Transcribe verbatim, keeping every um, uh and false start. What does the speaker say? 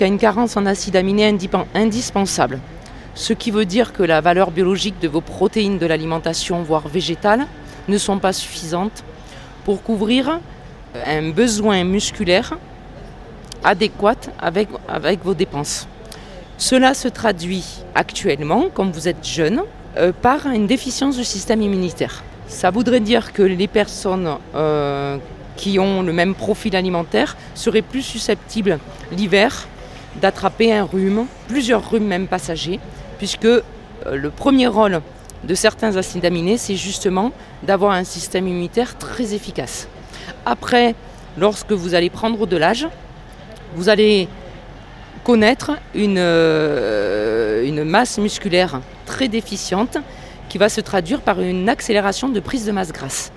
Il y a une carence en acides aminés indispensable, ce qui veut dire que la valeur biologique de vos protéines de l'alimentation, voire végétale, ne sont pas suffisantes pour couvrir un besoin musculaire adéquat avec, avec vos dépenses. Cela se traduit actuellement, comme vous êtes jeune, euh, par une déficience du système immunitaire. Ça voudrait dire que les personnes euh, qui ont le même profil alimentaire seraient plus susceptibles l'hiver d'attraper un rhume, plusieurs rhumes même passagers, puisque euh, le premier rôle de certains acides aminés, c'est justement d'avoir un système immunitaire très efficace. Après, lorsque vous allez prendre de l'âge, vous allez connaître une, euh, une masse musculaire très déficiente qui va se traduire par une accélération de prise de masse grasse.